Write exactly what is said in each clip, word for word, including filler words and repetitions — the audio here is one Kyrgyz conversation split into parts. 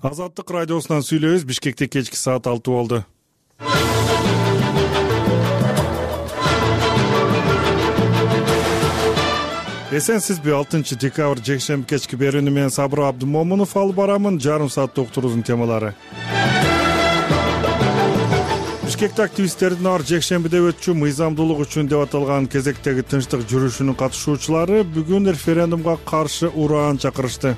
Азаттык радиосунан сүйлөбүз. Бишкекте кечки саат алты болду. Эсенсизби? алтынчы декабрь жекшемби кечки берүүнү менен Сабыр Абдымомунов алып барамын. Жарым саатта уктуруунун темалары. Бишкекте активисттердин ар жекшембиде өтчү мыйзамдуулук үчүн деп аталган кезектеги тынчтык жүрүшүнүн катышуучулары бүгүн референдумга каршы ураан чакырышты.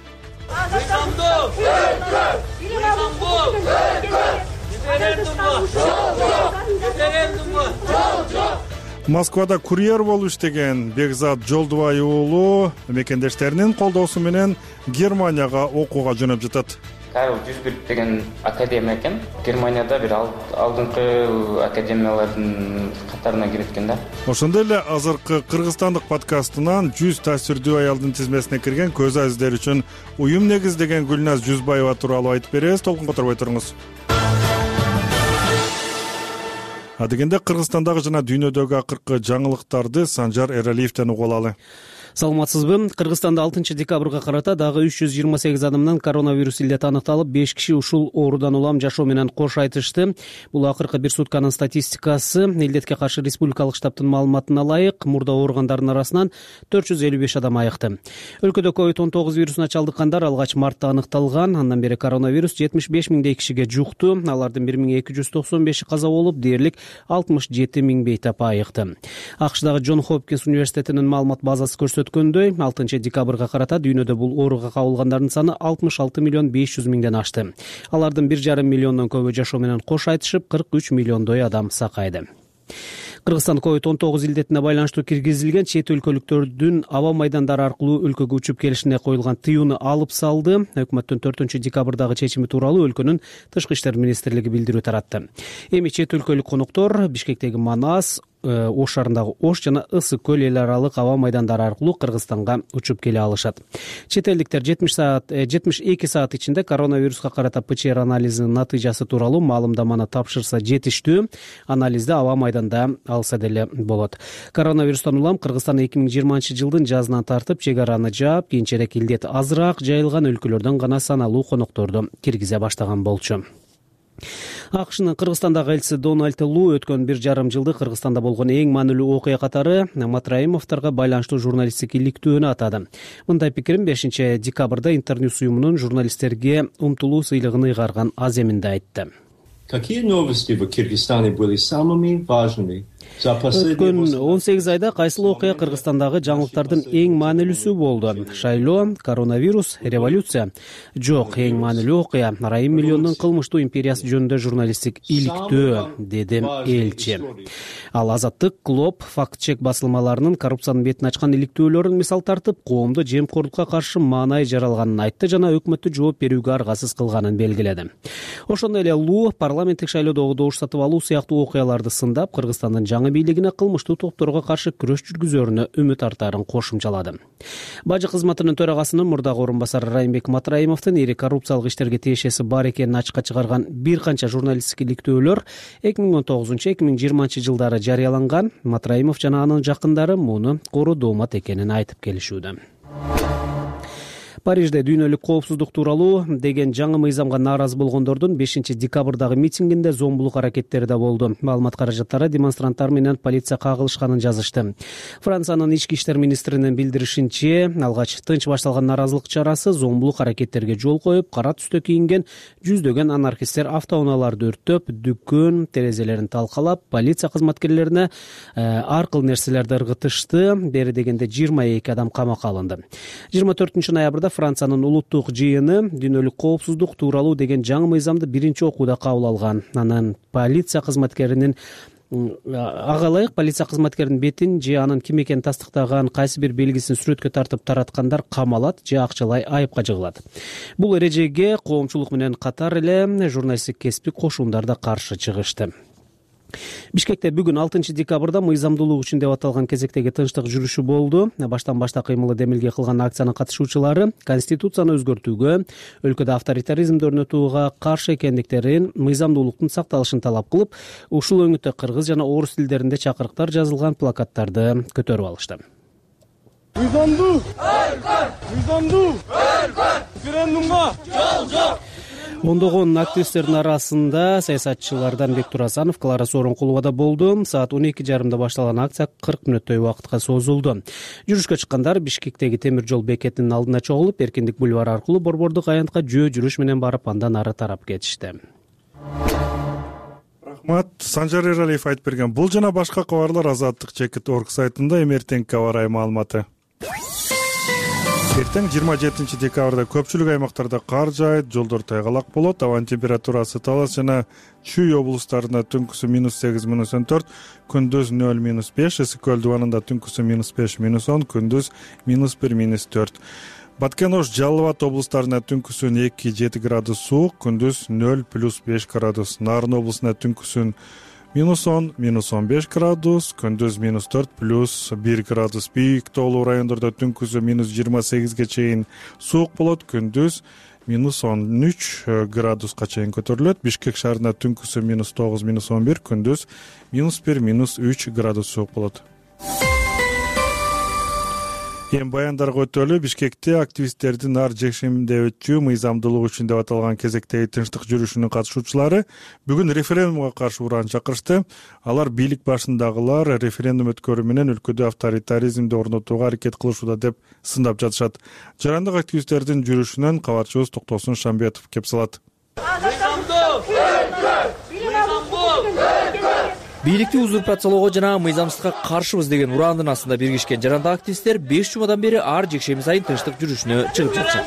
Москвада курьер болуп иштеген Бекзат Жолдубай уулу мекендештеринин колдоосу менен Германияга окууга жөнөп жатат. Карл Дюйсберг деген академия экен. Германияда бир алдыңкы академиялардын катарына кирет экен да. Ошондой эле азыркы кыргызстандык подкастынан жүз таасирдүү аялдын тизмесине кирген көз азиздер үчүн уюм негиздеген Гүлназ Жүзбаева тууралуу айтып беребиз. Толкун которбой туруңуз. Адегенде Кыргызстандагы жана дүйнөдөгү акыркы жаңылыктарды Санжар Эралиевден угуп алалы. Саламатсызбы? Кыргызстанда алтынчы декабрга карата дагы үч жүз жыйырма сегиз адамдан коронавирус илдети аныкталып, беш киши ушул оорудан улам жашоо менен кош айтышты. Бул акыркы бир сутканын статистикасы. Илдетке каршы республикалык штабтын маалыматына ылайык, мурда ооругандардын арасынан төрт жүз элүү беш адам айыкты. Өлкөдө ковид он тогуз вирусуна чалдыккандар алгач мартта аныкталган. Андан бери коронавирус жетимиш беш миңдей кишиге жукту. Алардын бир миң эки жүз токсон беши каза болуп, дээрлик алтымыш жети миң бейтап айыкты. АКШдагы Джон Хопкинс университетинин маалымат базасы көрсөткөндөй, алтынчы декабрга карата дүйнөдө бул ооруга кабылгандардын саны алтымыш алты миллион беш жүз миңден ашты. Алардын бир жарым миллиондон көбү жашоо менен кош айтышып, кырк үч миллиондой адам сакайды. Кыргызстан ковид он тогуз илдетине байланыштуу киргизилген чет өлкөлүктөрдүн аба майдандары аркылуу өлкөгө учуп келишине коюлган тыюуну алып салды. Өкмөттүн төртүнчү декабрдагы чечими тууралуу өлкөнүн тышкы иштер министрлиги билдирүү таратты. Эми чет өлкөлүк коноктор Бишкектеги Манас, Ош шаарындагы Ош жана Ысык көл эл аралык аба майдандары аркылуу Кыргызстанга учуп келе алышат. Чет элдиктер жетимиш саат жетимиш эки саат ичинде коронавируска карата ПЧР анализинин натыйжасы тууралуу маалымдаманы тапшырса жетиштүү. Анализди аба майданда алса деле болот. Коронавирустан улам Кыргызстан эки миң жыйырманчы жылдын жазынан тартып чек араны жаап, кийинчерээк илдет азыраак жайылган өлкөлөрдөн гана саналуу конокторду киргизе баштаган болчу. АКШнын Кыргызстандагы элчиси Дональд Лу өткөн бир жарым жылды Кыргызстанда болгон эң маанилүү окуя катары Матраимовторго байланыштуу журналисттик иликтөөнү атады. Мындай пикирин бешинчи декабрда Интерньюс уюмунун журналисттерге умтулуу сыйлыгын ыйгарган аземинде айтты. Какие новости в Кыргызстане были самыми важными? Өткөн он сегиз айда кайсыл окуя Кыргызстандагы жаңылыктардын эң маанилүүсү болду? Шайлоо, коронавирус, революция? Жок, эң маанилүү окуя Раим миллиондун кылмыштуу империясы жөнүндө журналисттик иликтөө, деди элчи. Ал Азаттык, Клоп, факт-чек басылмаларынын коррупциянын бетин ачкан иликтөөлөрүн мисал тартып, коомду жемкорлукка каршы маанай жаралганын айтты жана өкмөттү жооп берүүгө аргасыз кылганын белгиледи. Ошондой эле Лу парламенттик шайлоодогу добуш сатып алуу сыяктуу окуяларды сындап, Кыргызстандын жаңы бийлигине кылмыштуу топторго каршы күрөш жүргүзөрүнө үмүт артаарын кошумчалады. Бажы кызматынын төрагасынын мурдагы орун басары Райымбек Матраимовдун ири коррупциялык иштерге тиешеси бар экенин ачыкка чыгарган бир канча журналисттик иликтөөлөр эки миң он тогузунчу эки миң жыйырманчы жылдары жарыяланган. Матраимов жана анын жакындары муну кору доомат экенин айтып келишүүдө. Парижде дүйнөлүк коопсуздук тууралуу деген жаңы мыйзамга нааразы болгондордун бешинчи декабрдагы митингинде зомбулук аракеттери да болду. Маалымат каражаттары демонстранттар менен полиция кагылышканын жазышты. Франциянын ички иштер министринин билдиришинче, алгач тынч башталган нааразылык чарасы зомбулук аракеттерге жол коюп, кара түстө кийинген жүздөгөн анархисттер автоунааларды өрттөп, дүкөн терезелерин талкалап, полиция кызматкерлерине ар кыл нерселерди ыргытышты. Бери дегенде жыйырма эки адам камакка алынды. жыйырма төртүнчү ноябрда Франциянын улуттук жыйыны дүйнөлүк коопсуздук тууралуу деген жаңы мыйзамды биринчи окууда кабыл алган. Анан полиция кызматкеринин ага ылайык полиция кызматкеринин бетин же анын ким экенин тастыктаган кайсы бир белгисин сүрөткө тартып тараткандар камалат же акчалай айыпка жыгылат. Бул эрежеге коомчулук менен катар эле журналисттик кесиптик кошундар да каршы чыгышты. Бишкекте бүгүн алтынчы декабрда мыйзамдуулук үчүн деп аталган кезектеги тынчтык жүрүшү болду. Баштан башта кыймылы демилге кылган акциянын катышуучулары конституцияны өзгөртүүгө, өлкөдө авторитаризмди орнотууга каршы экендиктерин, мыйзамдуулуктун сакталышын талап кылып, ушул өңүттө кыргыз жана орус тилдеринде чакырыктар жазылган плакаттарды көтөрүп алышты. Мыйзамдуу! Мыйзамдуу! Референдумга жол жок! Ондогон активисттердин арасында саясатчылардан Бектур Асанов, Клара Сооронкулова да болду. Саат он эки жарымда башталган акция кырк мүнөттөй убакытка созулду. Жүрүшкө чыккандар Бишкектеги темир жол бекетинин алдына чогулуп, Эркиндик бульвары аркылуу Борбордук аянтка жөө жүрүш менен барып, андан ары тарап кетишти. Рахмат. Санжар Эралиев айтып берген. Бул жана башка кабарлар Азаттык чекит орг сайтында. Эми эртеңки аба ырайы маалыматы. Эртең жыйырма жетинчи декабрда көпчүлүк аймактарда кар жаайт, жолдор тайгалак болот. Абанын температурасы Талас жана Чүй облустарында түнкүсү минус сегиз, минус он төрт, күндүз нөл, минус беш, Ысык көл дубанында түнкүсү минус беш, минус он, күндүз минус бир, минус төрт. Баткен Ош, Жалал Абад облустарында түнкүсүн эки, жети градус суук, күндүз нөл, плюс беш градус. Нарын облусунда түнкүсүн минус он, минус он беш градус, күндүз минус төрт, плюс бир градус. Бийик тоолуу райондордо түнкүсү минус жыйырма сегизге чейин суук болот, күндүз минус он үч градуска чейин көтөрүлөт. Бишкек шаарында түнкүсү минус тогуз, минус он бир, күндүз минус бир, минус үч градус суук болот. Эми баяндарга өтөлү. Бишкекте активисттердин ар жекшемде өтчү мыйзамдуулук үчүн деп аталган кезектеги тынчтык жүрүшүнүн катышуучулары бүгүн референдумга каршы уран чакырышты. Алар бийлик башындагылар референдум өткөрүү менен өлкөдө авторитаризмди орнотууга аракет кылышууда деп сындап жатышат. Жарандык активисттердин жүрүшүнөн кабарчыбыз Токтосун Шамбетов кеп салат. Бийликти узурпациялоого жана мыйзамсыздыкка каршыбыз деген ураандын астында биргишкен жарандык активисттер беш жумадан бери ар жекшеми сайын тынчтык жүрүшүнө чыгып жатышат.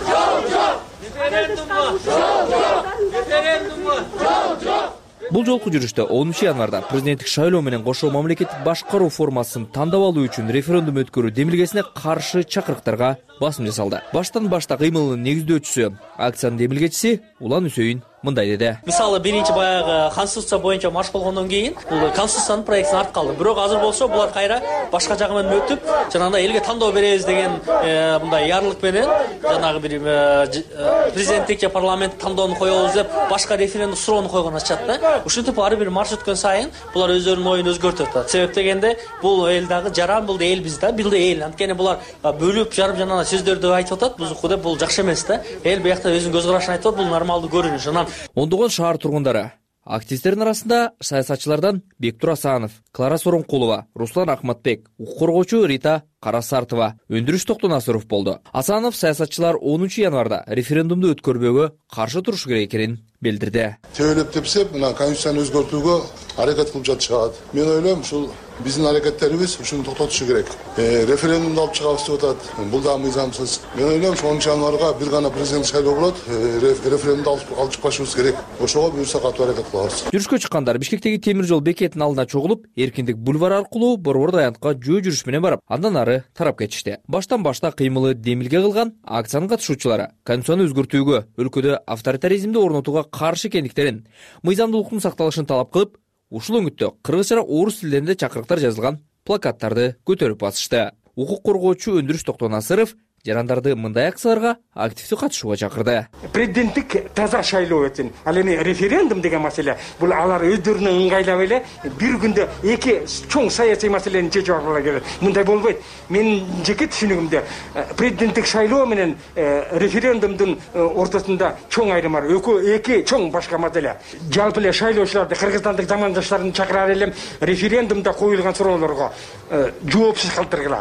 Бул жолку жүрүштө онунчу январда президенттик шайлоо менен кошо мамлекеттик башкаруу формасын тандап алуу үчүн референдум өткөрүү демилгесине каршы чакырыктарга басым жасалды. Баштан башта кыймылынын негиздөөчүсү, акциянын демилгечиси Улан Үсөйүн мындай деди. Мисалы биринчи баягы конституция боюнча марш болгондон кийин бул конституциянын проектин артып калды. Бирок азыр болсо булар кайра башка жагы менен өтүп, жанагындай элге тандоо беребиз деген мындай ярлык менен жанагы бир президенттик же парламенттик тандоону коебуз деп башка референдум суроону койгон атышат да. Ушинтип ар бир марш өткөн сайын булар өздөрүнүн оюн өзгөртүп атат. Себеп дегенде бул эл дагы жаран, бул да эл биз да, бул да эл. Анткени булар бөлүп жарып жанагы сөздөрдү айтып атат, бузуку деп бул жакшы эмес да. Эл биякта өзүнүн көз карашын айтып атат, бул нормалдуу көрүнүш. Анан Ондогон шаар тургундары, активисттердин арасында саясатчылардан Бектур Асанов, Клара Сооронкулова, Руслан Ахматбек, укук коргоочу Рита Карасартова, Өндүрүш Токтонасыров болду. Асанов саясатчылар онунчу январда референдумду өткөрбөөгө каршы турушу керек экенин билдирди. Тебелеп тепсеп, мына конституцияны өзгөртүүгө аракет кылып жатышат. Мен ойлойм, ушул биздин аракеттерибиз ушуну токтотушу керек. Референдумду алып чыгабыз деп атат. Бул да мыйзамсыз. Мен ойлойм, онунчу январга бир гана президенттик шайлоо болот. Референдумду алып чыкпашыбыз керек. Ошого буюрса катуу аракет кылабыз. Жүрүшкө чыккандар Бишкектеги темир жол бекетинин алдына чогулуп, Эркиндик бульвары аркылуу Борбордук аянтка жөө жүрүш менен барып, андан ары тарап кетишти. Баштан башта кыймылы демилге кылган акциянын катышуучулары конституцияны өзгөртүүгө, өлкөдө авторитаризмди орнотууга каршы экендиктерин, мыйзамдуулуктун сакталышын талап кылып, ушул өңүттө кыргыз жана орус тилдеринде чакырыктар жазылган плакаттарды көтөрүп басышты. Укук коргоочу Өндүрүш Токтонасыров жарандарды мындай акцияларга активдүү катышууга чакырды. Президенттик таза шайлоо өтсүн. Ал эми референдум деген маселе бул алар өздөрүнө ыңгайлап эле бир күндө эки чоң саясий маселени чечип алгыла келет. Мындай болбойт. Менин жеке түшүнүгүмдө президенттик шайлоо менен референдумдун ортосунда чоң айрым бар. Эки чоң башка маселе. Жалпы эле шайлоочуларды, кыргызстандык замандаштарын чакырар элем референдумда коюлган суроолорго жоопсуз калтыргыла.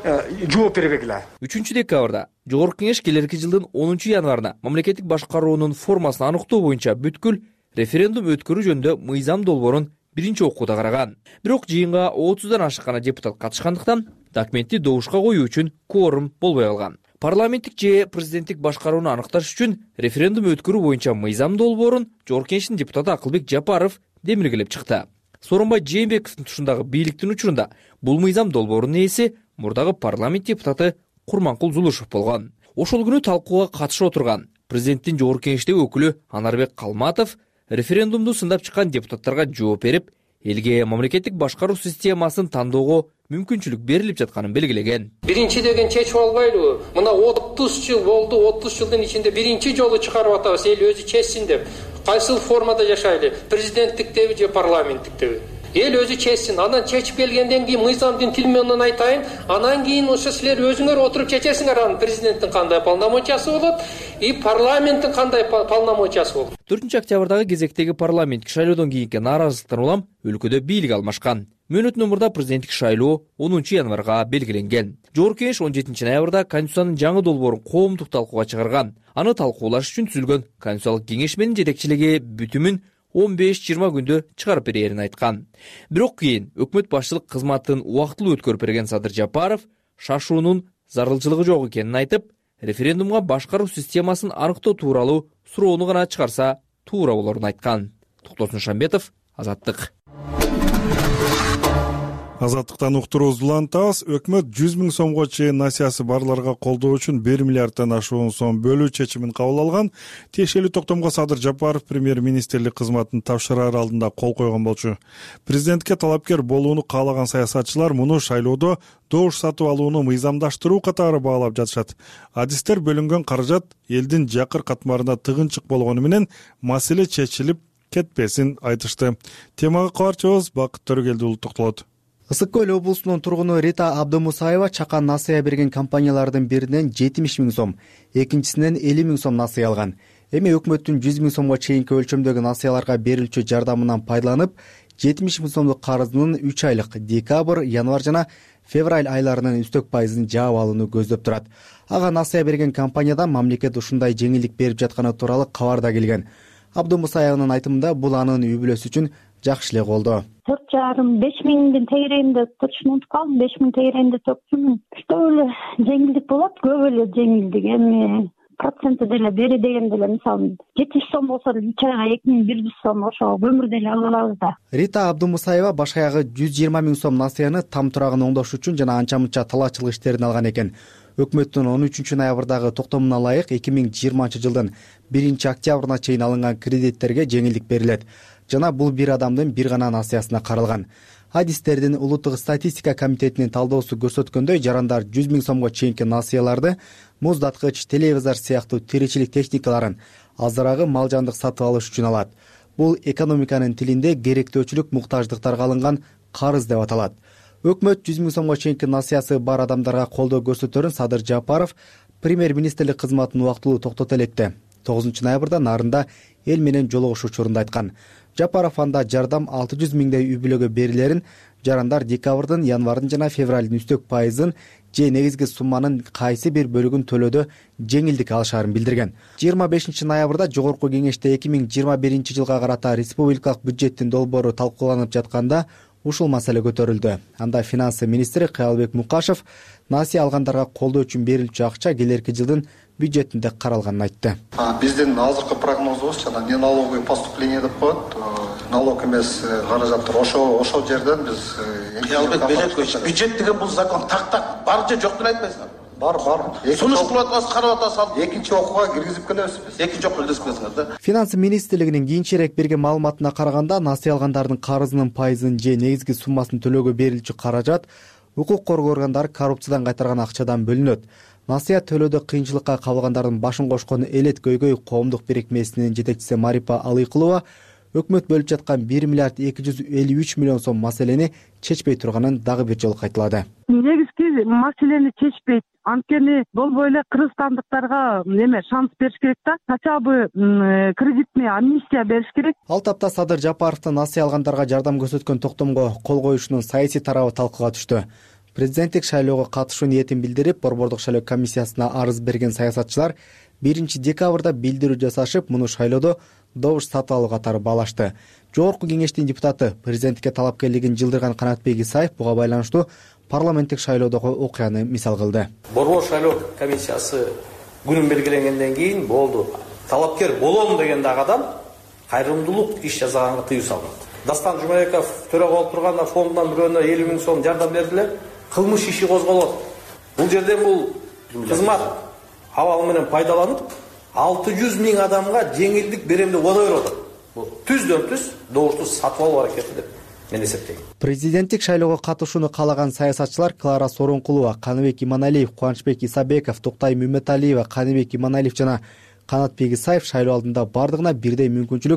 жооп бербегиле. үчүнчү декабрда Жогорку Кеңеш келерки жылдын онунчу январына мамлекеттик башкаруунун формасын аныктоо боюнча бүткүл референдум өткөрүү жөнүндө мыйзам долбоорун биринчи окууда караган. Бирок жыйынга отуздан ашык гана депутат катышкандыктан документти добушка коюу үчүн кворум болбой калган. Парламенттик же президенттик башкарууну аныкташ үчүн референдум өткөрүү боюнча мыйзам долбоорун Жогорку Кеңештин депутаты Акылбек Жапаров демилгелеп чыкты. Сооронбай Жээнбековдун тушундагы бийликтин учурунда бул мыйзам долбоорунун ээси мурдагы парламент депутаты Курманкул Зулушев болгон. Ошол күнү талкууга катышып отурган президенттин Жогорку Кеңештеги өкүлү Анарбек Калматов референдумду сындап чыккан депутаттарга жооп берип, элге мамлекеттик башкаруу системасын тандоого мүмкүнчүлүк берилип жатканын белгилеген. Биринчи деген чечип албайлыбы? Мына отуз жыл болду, отуз жылдын ичинде биринчи жолу чыгарып атабыз, эл өзү чечсин деп. Кайсыл формада жашайлы? Президенттиктеби же парламенттиктеби? эл өзү чечсин. Анан чечип келгенден кийин мыйзамдын тил менен айтайын, анан кийин ошо силер өзүңөр отуруп чечесиңер, анан президенттин кандай полномочиясы болот и парламенттин кандай полномочиясы болот. төртүнчү октябрдагы кезектеги парламенттик шайлоодон кийинки нааразычылыктан улам өлкөдө бийлик алмашкан. Мөөнөттүн мурда президенттик шайлоо онунчу январга белгиленген. Жогорку Кеңеш он жетинчи ноябрда Конституциянын жаңы долбоорун коомдук талкууга чыгарган. Аны талкуулаш үчүн түзүлгөн Конституциялык кеңешменин жетекчилиги бүтүмүн он беш жыйырма күндө чыгарып берерин айткан. Бирок кийин өкмөт башчылык кызматын убактылуу өткөрүп берген Садыр Жапаров шашуунун зарылчылыгы жок экенин айтып, референдумга башкаруу системасын аныктоо тууралуу суроону гана чыгарса туура болорун айткан. Токтосун Шамбетов, Азаттык. Азаттыктан уктуруубузду улантабыз. Өкмөт жүз миң сомго чейин насыясы барларга колдоо үчүн бир миллиарддан ашуун сом бөлүү чечимин кабыл алган. Тиешелүү токтомго Садыр Жапаров премьер-министрлик кызматын тапшыраар алдында кол койгон болчу. Президентке талапкер болууну каалаган саясатчылар муну шайлоодо добуш сатып алууну мыйзамдаштыруу катары баалап жатышат. Адистер бөлүнгөн каражат элдин жакыр катмарына тыгынчык болгону менен маселе чечилип кетпесин айтышты. Темага кабарчыбыз Бакыт Төрөгелдиұлы токтолот. Ысык көл облусунун тургуну Рита Абдумусаева чакан насыя берген компаниялардын биринен жетимиш миң сом, экинчисинен элүү миң сом насыя алган. Эми өкмөттүн жүз миң сомго чейинки өлчөмдөгү насыяларга берилчү жардамынан пайдаланып, жетимиш миң сомдук карызынын үч айлык декабрь, январь жана февраль айларынын үстөк пайызын жаап алууну көздөп турат. Ага насыя берген компаниядан мамлекет ушундай жеңилдик берип жатканы тууралуу кабар да келген. Абдумусаеванын айтымында бул анын үй бүлөсү үчүн жакшы эле колдоо. төрт жарым беш миңдин тегерегинде турушун унутуп калдым. беш миң тегерегинде токтумун. Что эле жеңилдик болот, көп эле жеңилдик. Эми проценти деле бери деген деле мисалы жетимиш сом болсо үч айга эки миң бир жүз сом ошо өмүрдө эле ала алабыз да. Рита Абдумусаева башаягы жүз жыйырма миң сом насыяны там турагын оңдош үчүн жана анча мынча талаачылык иштерин алган экен. Өкмөттүн он үчүнчү ноябрдагы токтомуна ылайык эки миң жыйырманчы жылдын биринчи октябрына чейин алынган кредиттерге жеңилдик берилет. Жана бул бир адамдын бир гана насыясына каралган. Адистердин улуттук статистика комитетинин талдоосу көрсөткөндөй, жарандар жүз миң сомго чейинки насыяларды муздаткыч, телевизор сыяктуу тиричилик техникаларын, азырагы мал жандык сатып алыш үчүн алат. Бул экономиканын тилинде керектөөчүлүк муктаждыктарга алынган карыз деп аталат. Өкмөт жүз миң сомго чейинки насыясы бар адамдарга колдоо көрсөтөрүн Садыр Жапаров премьер-министрлик кызматын убактылуу токтото электи. тогузунчу ноябрда нарында эл менен жолугуш учурунда айткан. Жапаров анда жардам алты жүз миңдей үй бүлөгө берилерин, жарандар декабрдын, январдын жана февралдын үстөк пайызын же негизги сумманын кайсы бир бөлүгүн төлөөдө жеңилдик алышаарын билдирген. жыйырма бешинчи ноябрда Жогорку Кеңеште эки миң жыйырма биринчи жылга карата республикалык бюджеттин долбоору талкууланып жатканда ушул маселе көтөрүлдү. Анда финансы министри Кыялбек Мукашев насыя алгандарга колдоо үчүн берилчү акча келерки жылдын бюджетинде каралганын айтты. Биздин азыркы прогнозубуз жана не налоговый поступление деп коет, налог эмес каражаттар ошо ошол жерден биз Кыялбек Белекович, бюджет деген бул закон так-так бар же жок деп айтпайсыңар? Бар, бар. Сунуш кылып атасыз, карап атасыз. Экинчи окууга киргизип келебиз биз. Экинчи окууга киргизип келесиңер да. Финансы министрлигинин кийинчерээк берген маалыматына караганда, насыя алгандардын карызынын пайызын же негизги суммасын төлөөгө берилчү каражат укук коргоо органдары коррупциядан кайтарган акчадан бөлүнөт. Насыя төлөөдө кыйынчылыкка кабылгандардын башын кошкон Элет Көйгөй коомдук бирикмесинин жетекчиси Марипа Алыкулова өкмөт бөлүп жаткан бир миллиард эки жүз элүү үч миллион сом маселени чечпей турганын дагы бир жолу кайталады. Негизги маселени чечпейт. Анткени болбой эле кыргызстандыктарга неме шанс бериш керек да, хотя бы кредитный амнистия бериш керек. Ал тапта Садыр Жапаровдун насыя алгандарга жардам көрсөткөн токтомго кол коюшунун саясий тарабы талкууга түштү. Президенттик шайлоого катышуу ниетин билдирип, Борбордук шайлоо комиссиясына арыз берген саясатчылар биринчи декабрда билдирүү жасашып, муну шайлоодо добуш сатып алуу катары баалашты. Жогорку Кеңештин депутаты президентке талапкерлигин жылдырган Канатбек Исаев буга байланыштуу парламенттик шайлоодогу окуяны мисал кылды. Борбор шайлоо комиссиясы күнүн белгиленгенден кийин болду. Талапкер болом деген дагы адам кайрымдуулук иш жасаганга тыюу салынат. Дастан Жумабеков төрөгө болуп турганда фондунан бирөөнө элүү миң сом жардам бердилер. Кылмыш иши козголот. Бул жерден бул кызмат абалы менен пайдаланып алты жүз миң адамга жеңилдик берем деп уада берип атат. Бул түздөн түз добушту сатып алуу аракети деп мен эсептейм. Президенттик шайлоого катышууну каалаган саясатчылар Клара Сооронкулова, Каныбек Иманалиев, Кубанычбек Исабеков, Токтай Мөмөталиева, Каныбек Иманалиев жана Канатбек Исаев шайлоо алдында бардыгына бирдей мүмкүнчүлүк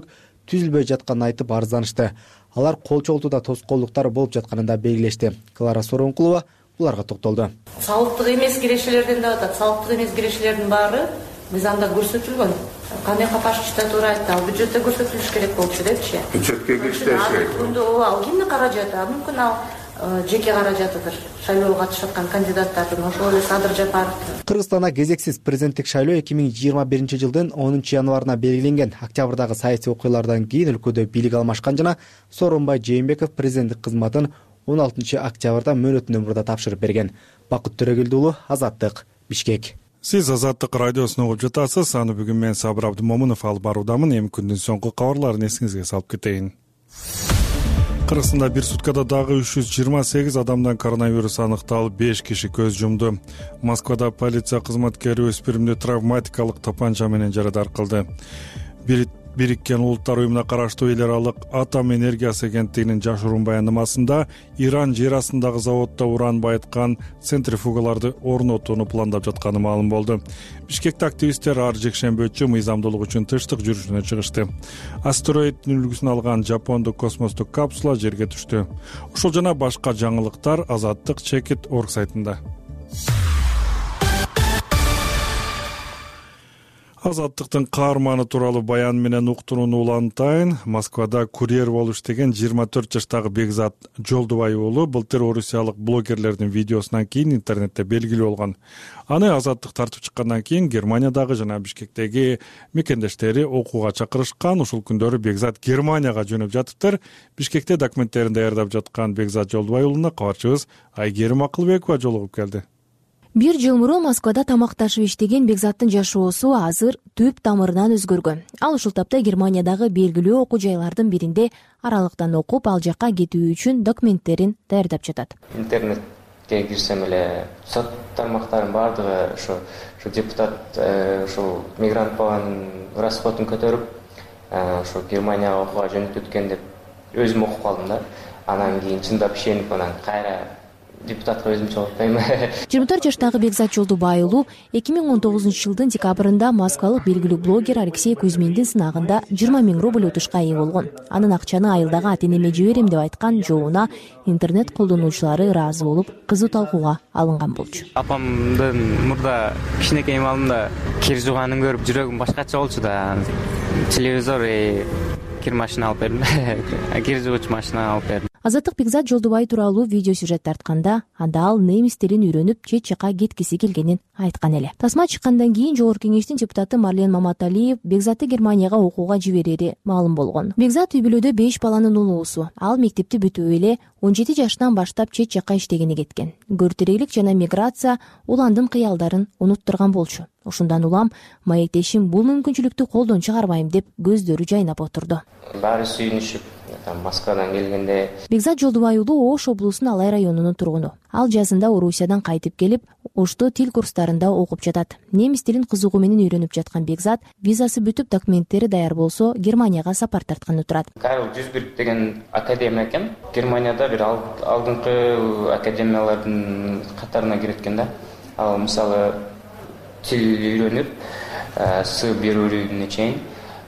түзүлбөй жатканын айтып арызданышты. Алар кол чогултууда тоскоолдуктар болуп жатканын да белгилешти. Клара Сооронкулова буларга токтолду. Салыктык эмес кирешелерден деп атат. Салыктык эмес кирешелердин баары мыйзамда көрсөтүлгөн. Кандай капашычта туура айтты, ал бюджетте көрсөтүлүш керек болчу депчи. Бюджетке кириштириш керек. Ал кимдин каражаты? Мүмкүн ал жеке каражатыдыр. Шайлоого катышып аткан кандидаттардын, ошол эле Садыр Жапаровдун. Кыргызстанда кезексиз президенттик шайлоо эки миң жыйырма биринчи жылдын онунчу январына белгиленген. Октябрдагы саясий окуялардан кийин өлкөдө бийлик алмашкан жана Сооронбай Жээнбеков президенттик кызматын он алтынчы октябрда мөөнөтүнөн мурда тапшырып берген. Бакыт Төрөгелди уулу, Азаттык, Бишкек. Сиз Азаттык радиосун угуп жатасыз. Аны бүгүн мен Сабыр Абдымомунов алып баруудамын. Эми күндүн соңку кабарларын эсиңизге салып кетейин. Кыргызстанда бир суткада дагы үч жүз жыйырма сегиз адамдан коронавирус аныкталып, беш киши көз жумду. Москвада полиция кызматкери өспүрүмдү травматикалык тапанча менен жарадар кылды. Бириккен Улуттар уюмуна караштуу эл аралык Атом энергиясы агенттигинин жашыруун баяндамасында Иран жер астындагы заводдо уран байыткан центрифугаларды орнотууну пландап жатканы маалым болду. Бишкекте активисттер ар жекшембичү мыйзамдуулук үчүн тынчтык жүрүшүнө чыгышты. Астероиддин үлгүсүн алган жапондук космостук капсула жерге түштү. Ушул жана башка жаңылыктар Азаттык чекит точка орг сайтында. Азаттыктын каарманы тууралуу баян менен уктурууну улантайын. Москвада курьер болуп иштеген жыйырма төрт жаштагы Бекзат Жолдубай уулу былтыр орусиялык блогерлердин видеосунан кийин интернетте белгилүү болгон. Аны Азаттык тартып чыккандан кийин Германиядагы жана Бишкектеги мекендештери окууга чакырышкан. Ушул күндөрү Бекзат Германияга жөнөп жатыптыр. Бишкекте документтерин даярдап жаткан Бекзат Жолдубай уулуна кабарчыбыз Айгерим Акылбекова жолугуп келди. Бир жыл мурун Москвада тамакташып иштеген Бекзаттын жашоосу азыр түп тамырынан өзгөргөн. Ал ушул тапта Германиядагы белгилүү окуу жайлардын биринде аралыктан окуп, ал жакка кетүү үчүн документтерин даярдап жатат. Интернетке кирсем эле сот тармактарынын баардыгы ошо депутат ушул мигрант баланын расходун көтөрүп, ошо Германияга окууга жөнөтүп өткөн деп өзүм окуп калдым да. Анан кийин чындап ишенип анан кайра депутатка өзүм чогултпайм. жыйырма төрт жаштагы Бекзат Жолдубай уулу эки миң он тогузунчу жылдын декабрында москвалык белгилүү блогер Алексей Кузьминдин сынагында жыйырма миң рубль утушка ээ болгон. Анын акчаны айылдагы ата-энеме жиберем деп айткан жообуна интернет колдонуучулары ыраазы болуп, кызуу талкууга алынган болчу. Апамдын мурда кичинекей маалымда кир жууганын көрүп жүрөгүм башкача болчу да. Телевизор, кир машина алып бердим. Кир жуугуч машина алып бердим. Азаттык Бекзат Жолдубай тууралуу видео сюжет тартканда анда ал немис тилин үйрөнүп, чет жакка кеткиси келгенин айткан эле. Тасма чыккандан кийин Жогорку кеңештин депутаты Марлен Маматалиев Бекзатты Германияга окууга жиберери маалым болгон. Бекзат үй бүлөдө беш баланын улуусу. Ал мектепти бүтүп эле он жети жаштан баштап чет жакка иштегени кеткен. Көртүрөйлүк жана миграция уландын кыялдарын унуттурган болчу. Ошондон улам маектешим бул мүмкүнчүлүктү колдон чыгарбайм деп көздөрү жайнап отурду. Баары сүйүнүшүп Москвадан келгенде Бекзат Жолдубай уулу Ош облусунун Алай районунун тургуну. Ал жазында Орусиядан кайтып келип, Ошто тил курстарында окуп жатат. Немис тилин кызыгуу менен үйрөнүп жаткан Бекзат визасы бүтүп, документтери даяр болсо, Германияга сапар тартканы турат. Карл Дюсберг деген академия экен. Германияда бир алдыңкы академиялардын катарына кирет экен да. Ал мисалы тил үйрөнүп, сы берүүнү чейин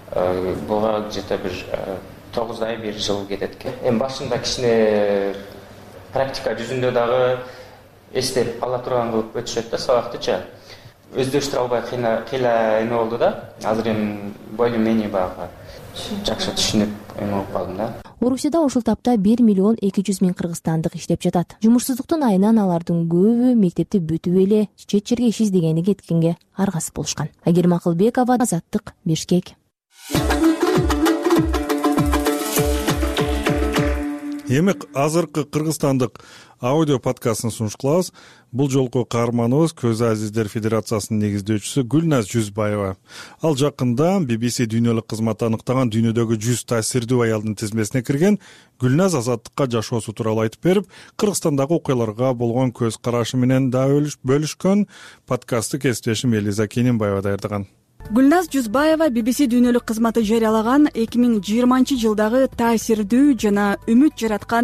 буга где-то бир тогуз ай бир жыл кетет экен. Эми башында кичине практика жүзүндө дагы эстеп ала турган кылып өтүшөт да сабактычы. Өздөштүрө албай кыйла эме болду да. Азыр эми более-менее багы жакшы түшүнүп эме болуп калдым да. Орусияда ушул тапта бир миллион эки жүз миң кыргызстандык иштеп жатат. Жумушсуздуктун айынан алардын көбү мектепти бүтүп эле чет жерге иш издегени кеткенге аргасыз болушкан. Айгерим Акылбекова, Азаттык, Бишкек. Эми азыркы кыргызстандык аудио подкастын сунуш кылабыз. Бул жолку каарманыбыз Көз Азиздер Федерациясынын негиздөөчүсү Гүлназ Жүзбаева. Ал жакында би би си дүйнөлүк кызматы аныктаган дүйнөдөгү жүз таасирдүү аялдын тизмесине кирген. Гүлназ Азаттыкка жашоосу тууралуу айтып берип, Кыргызстандагы окуяларга болгон көз карашы менен да бөлүшкөн. Подкастты кесиптешим Элиза Кененбаева даярдаган. Гүлназ Жүзбаева би би си дүйнөлүк кызматы жарыялаган эки миң жыйырманчы жылдагы таасирдүү жана үмүт жараткан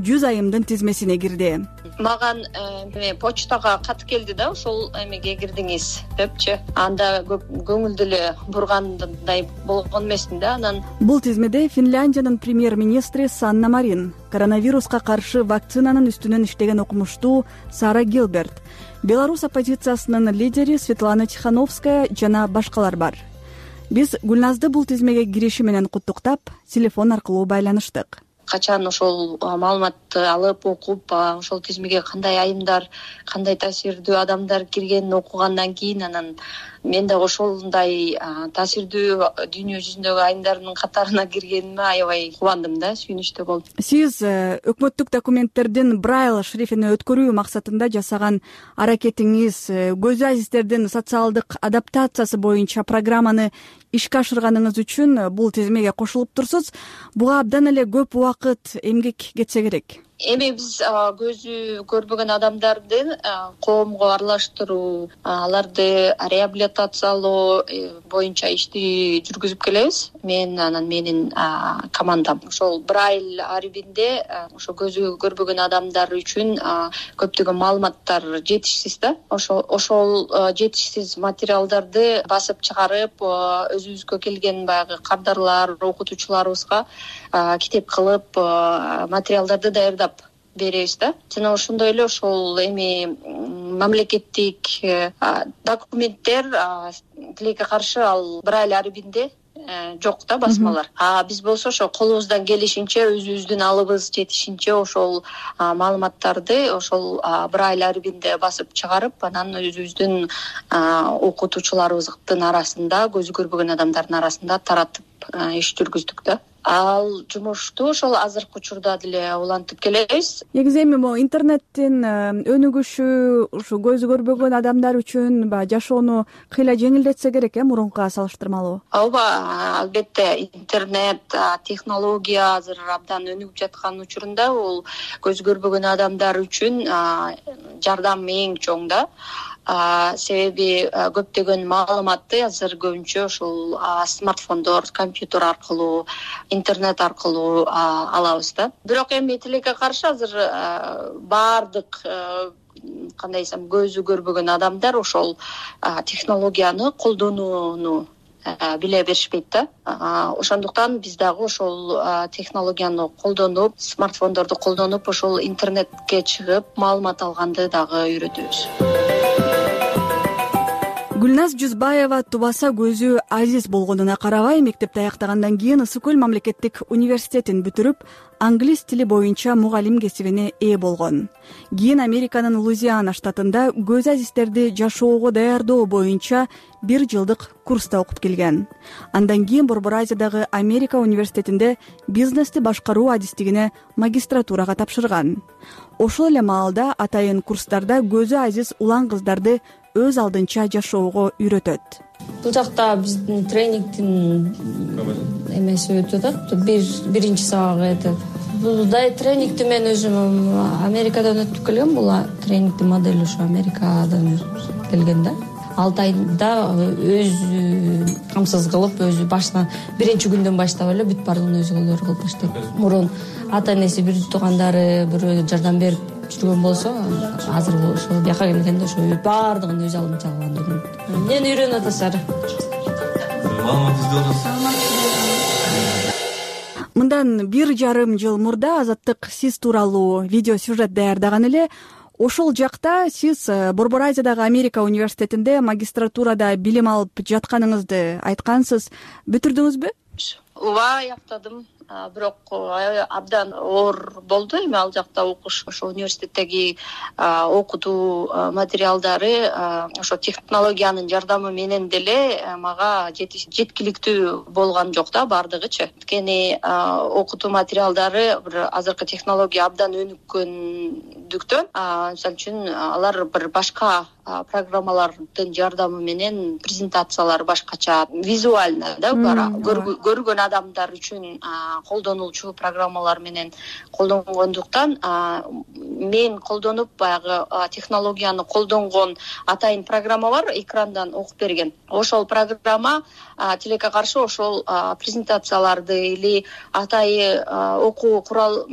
жүз айымдын тизмесине кирди. Маган эме почтага кат келди да, ошол эмеге кирдиңиз депчи. Анда көңүлдүү эле бургандай болгон эмесмин да. Анан бул тизмеде Финляндиянын премьер-министри Санна Марин, коронавируска каршы вакцинанын үстүнөн иштеген окумуштуу Сара Гилберт, Беларусь оппозициясынын лидери Светлана Тихановская жана башкалар бар. Биз Гүлназды бул тизмеге кириши менен куттуктап, телефон аркылуу байланыштык. Качан ошол маалыматты алып окуп, ошол тизмеге кандай айымдар, кандай таасирдүү адамдар киргенин окугандан кийин анан мен да ошондой таасирдүү дүйнө жүзүндөгү айымдардын катарына киргениме аябай кубандым да, сүйүнүчтүү болдум. Сиз өкмөттүк документтердин Braille шрифтине өткөрүү максатында жасаган аракетиңиз, көзү азиздердин социалдык адаптациясы боюнча программаны ишке ашырганыңыз үчүн бул тизмеге кошулуп турсуз. Буга абдан эле көп убакыт, эмгек кетсе керек. Эми биз көзү көрбөгөн адамдарды коомго аралаштыруу, аларды реабилитациялоо боюнча ишти жүргүзүп келебиз. Мен анан менин командам. Ошол Braille арибинде ошо көзү көрбөгөн адамдар үчүн көптөгөн маалыматтар жетишсиз да. Ошол ошол жетишсиз материалдарды басып чыгарып, өзүбүзгө келген баягы кардарлар, окутуучуларыбызга китеп кылып материалдарды даярдап беребиз да. Жана ошондой эле ошол эми мамлекеттик документтер тилекке каршы ал Braille арибинде жок да, басмалар. А биз болсо ошо колубуздан келишинче, өзүбүздүн алыбыз жетишинче ошол маалыматтарды ошол Braille арибинде басып чыгарып, анан өзүбүздүн окутуучуларыбыздын арасында, көзү көрбөгөн адамдардын арасында таратып иш жүргүздүк да. Ал жумушту ошол азыркы учурда деле улантып келебиз. Негизи эми могу интернеттин өнүгүшү ушу көзү көрбөгөн адамдар үчүн баягы жашоону кыйла жеңилдетсе керек, э, мурункуга салыштырмалуу. Ооба, албетте интернет, технология азыр абдан өнүгүп жаткан учурунда бул көзү көрбөгөн адамдар үчүн жардам эң чоң да. Себеби көптөгөн маалыматты азыр көбүнчө ушул смартфондор, компьютер аркылуу, интернет аркылуу алабыз да. Бирок эми тилекке каршы азыр баардык кандай десем, көзү көрбөгөн адамдар ошол технологияны колдонууну биле беришпейт да. Ошондуктан биз дагы ошол технологияны колдонуп, смартфондорду колдонуп, ошол интернетке чыгып маалымат алганды дагы үйрөтөбүз. Гүлназ Жүзбаева тубаса көзү азиз болгонуна карабай, мектепти аяктагандан кийин Ысык көл мамлекеттик университетин бүтүрүп, англис тили боюнча мугалим кесибине ээ болгон. Кийин Американын Луизиана штатында көз азиздерди жашоого даярдоо боюнча бир жылдык курста окуп келген. Андан кийин Борбор Азиядагы Америка университетинде бизнести башкаруу адистигине магистратурага тапшырган. Ошол эле маалда атайын курстарда көзү азиз улан кыздарды өз алдынча жашоого үйрөтөт. Бул жакта биздин тренингдин эмеси өтүп атат. Бир биринчи сабагы өтөт. Бул да тренингди мен өзүм Америкадан өтүп келгем. Бул тренингдин модели ушу Америкадан келген да. алты айда өз камсыз кылып, өзү баштан биринчи күндөн баштап эле бүт баардыгын өзү кылып баштайт. Мурун ата энеси, бир туугандары бирөө жардам берип жүргөн болсо, азыр ошо бияка келгенде ошо баардыгын өз алдынча алган. Эмнени үйрөнүп атасыздар? Маалымат издөөбүз. Мындан бир жарым жыл мурда Азаттык сиз тууралуу видео сюжет даярдаган эле. Ошол жакта сиз Борбор Азиядагы Америка университетинде магистратурада билим алып жатканыңызды айткансыз. Бүтүрдүңүзбү? Ооба, аяктадым. Бирок абдан оор болду эми ал жакта окуш. Ошо университеттеги окутуу материалдары ошо технологиянын жардамы менен деле мага жеткиликтүү болгон жок да, баардыгычы. Анткени окутуу материалдары бир азыркы технология абдан өнүккөндүктөн, мисалы үчүн алар бир башка программалардын жардамы менен презентациялар башкача, визуально да, көргөн адамдар үчүн колдонулчу программалар менен колдонгондуктан мен колдонуп баягы технологияны колдонгон атайын программа бар, экрандан окуп берген. Ошол программа тилекке каршы ошол презентацияларды или атайы окуу курал, мектеп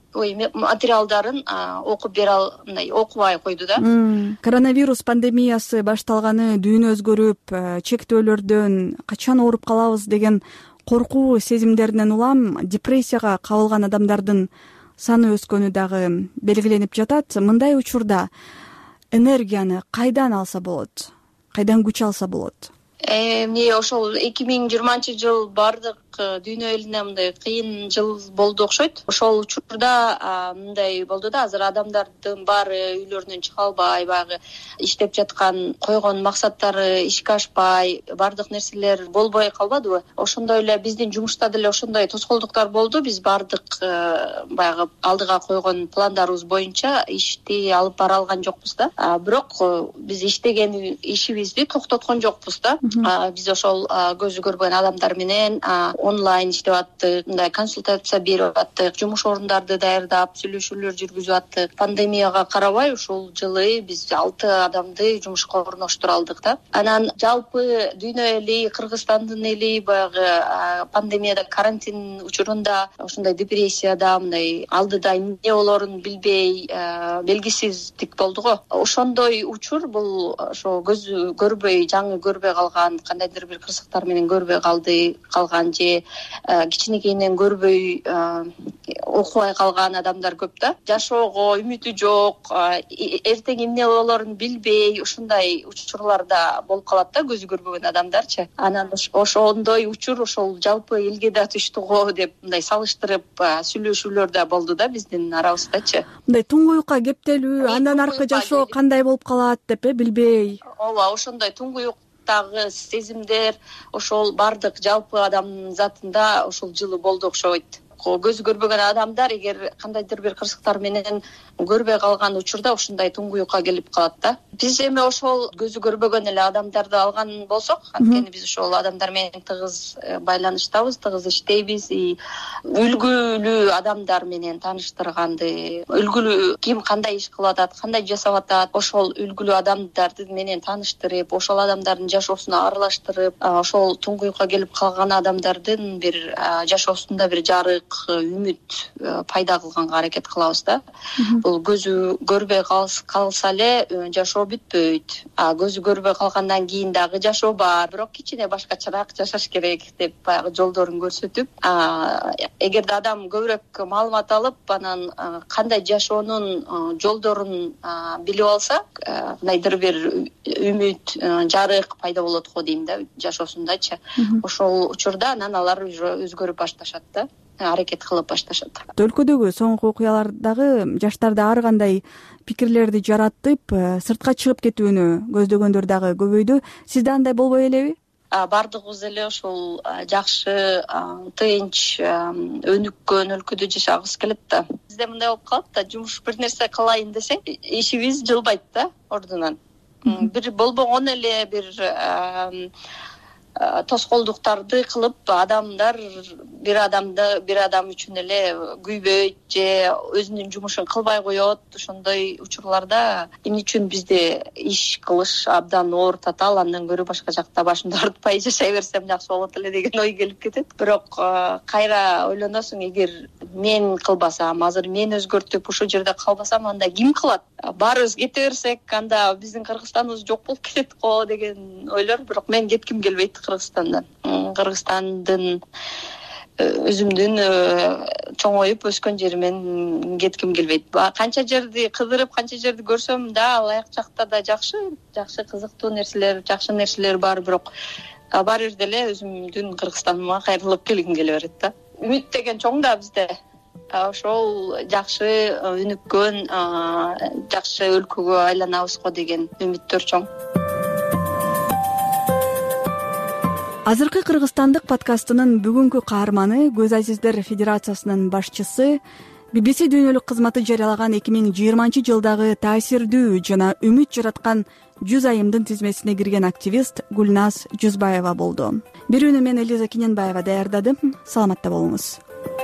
ой материалдарын окуп бере ал мындай окубай койду да. Коронавирус пандемиясы башталганы дүйнө өзгөрүп, чектөөлөрдөн качан ооруп калабыз деген коркуу сезимдеринен улам депрессияга кабылган адамдардын саны өскөнү дагы белгиленип жатат. Мындай учурда энергияны кайдан алса болот? Кайдан күч алса болот? Эмне ошол эки миң жыйырманчы жыл бардык дүйнө элине мындай кыйын жыл болду окшойт. Ошол учурда мындай болду да, азыр адамдардын баары үйлөрүнөн чыга албай, баягы иштеп жаткан, койгон максаттары ишке ашпай, бардык нерселер болбой калбадыбы? Ошондой эле биздин жумушта деле ошондой тоскоолдуктар болду. Биз бардык баягы алдыга койгон пландарыбыз боюнча ишти алып бара алган жокпуз да. Бирок биз иштеген ишибизди токтоткон жокпуз да. Биз ошол көзү көрбөгөн адамдар менен онлайн иштеп аттык, мындай консультация берип аттык, жумуш орундарды даярдап, сүйлөшүүлөр жүргүзүп аттык. Пандемияга карабай ушул жылы биз алты адамды жумушка орноштура алдык да. Анан жалпы дүйнө эли, Кыргызстандын эли баягы пандемияда, карантин учурунда ошондой депрессияда, мындай алдыда эмне болорун билбей, белгисиздик болду го. Ошондой учур бул ошо көзү көрбөй, жаңы көрбөй калган, кандайдыр бир кырсыктар менен көрбөй калды калган же кичинекейинен көрбөй окубай калган адамдар көп да. Жашоого үмүтү жок, эртең эмне болорун билбей, ушундай учурларда болуп калат да көзү көрбөгөн адамдарчы. Анан ошондой учур ошол жалпы элге да түштү го деп мындай салыштырып сүйлөшүүлөр да болду да биздин арабыздачы. Мындай туңгуюкка кептелүү, андан аркы жашоо кандай болуп калат деп билбей. Ооба, ошондой туңгуюк дагы сезимдер ошол бардык жалпы адам затында ошол жылы болду окшойт. Көзү көрбөгөн адамдар эгер кандайдыр бир кырсыктар менен көрбөй калган учурда ушундай туңгуюкка келип калат да. Биз эми ошол көзү көрбөгөн эле адамдарды алган болсок, анткени биз ошол адамдар менен тыгыз байланыштабыз, тыгыз иштейбиз. Үлгүлүү адамдар менен тааныштырганды, үлгүлүү ким кандай иш кылып атат, кандай жасап атат, ошол үлгүлүү адамдарды менен тааныштырып, ошол адамдардын жашоосуна аралаштырып, ошол туңгуюкка келип калган адамдардын бир жашоосунда бир жарык, үмүт пайда кылганга аракет кылабыз да. Бул көзү көрбөй калса эле жашоо бүтпөйт. А көзү көрбөй калгандан кийин дагы жашоо бар, бирок кичине башкачараак жашаш керек деп баягы жолдорун көрсөтүп, эгерде адам көбүрөөк маалымат алып, анан кандай жашоонун жолдорун билип алса, кандайдыр бир үмүт, жарык пайда болот го дейм да жашоосундачы. Ошол учурда анан алар өзгөрүп башташат да. Аракет кылып башташат. Өлкөдөгү соңку окуялар дагы жаштарда ар кандай пикирлерди жаратып, сыртка чыгып кетүүнү көздөгөндөр дагы көбөйдү. Сизде андай болбой элеби? Бардыгыбыз эле ошол жакшы, тынч, өнүккөн өлкөдө жашагыбыз келет да. Бизде мындай болуп калат да, жумуш бир нерсе кылайын десең, ишибиз жылбайт да ордунан. Бир болбогон эле бир тоскоолдуктарды кылып, адамдар бир адамды бир адам үчүн эле күйбөйт же өзүнүн жумушун кылбай коет. Ошондой учурларда эмне үчүн бизде иш кылыш абдан оор татаал, андан көрө башка жакта башымды артпай жашай берсем жакшы болот эле деген ой келип кетет. Бирок кайра ойлоносуң, эгер мен кылбасам, азыр мен өзгөртүп ушул жерде калбасам, анда ким кылат? Баарыбыз кете берсек, анда биздин Кыргызстаныбыз жок болуп кетет го деген ойлор. Бирок мен кетким келбейт Кыргызстандан. Кыргызстандын өзүмдүн чоңоюп өскөн жеримен кетким келбейт. Канча жерди кыдырып, канча жерди көрсөм да, ал аяк жакта да жакшы, жакшы кызыктуу нерселер, жакшы нерселер бар, бирок бар жерде эле өзүмдүн Кыргызстаныма кайрылып келгим келе берет да. Үмүт деген чоң да бизде. Ошол жакшы өнүккөн, жакшы өлкөгө айланабыз го деген үмүттөр чоң. Азыркы Кыргызстандык подкастынын бүгүнкү каарманы Көз Азиздер Федерациясынын башчысы, би би си дүйнөлүк кызматы жарыялаган эки миң жыйырманчы жылдагы таасирдүү жана үмүт жараткан жүз айымдын тизмесине кирген активист Гүлназ Жүзбаева болду. Берүүнү мен Элиза Кененбаева даярдадым. Саламатта болуңуз.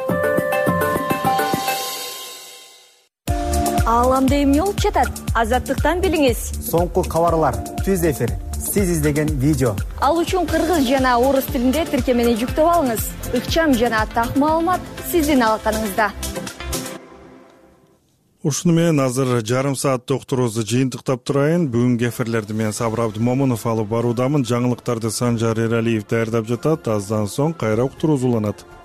Ааламда эмне болуп жатат? Азаттыктан билиңиз. Соңку кабарлар, түз эфир, сиз издеген видео. Ал үчүн кыргыз жана орус тилинде тиркемени жүктөп алыңыз. Ыкчам жана так маалымат сиздин алаканыңызда. Ушуну менен азыр жарым сааттык уктуруубузду жыйынтыктап турайын. Бүгүнкү эфирлерди мен Сабыр Абдымомунов алып баруудамын. Жаңылыктарды Санжар Эралиев даярдап жатат. Аздан соң кайра уктуруубуз уланат.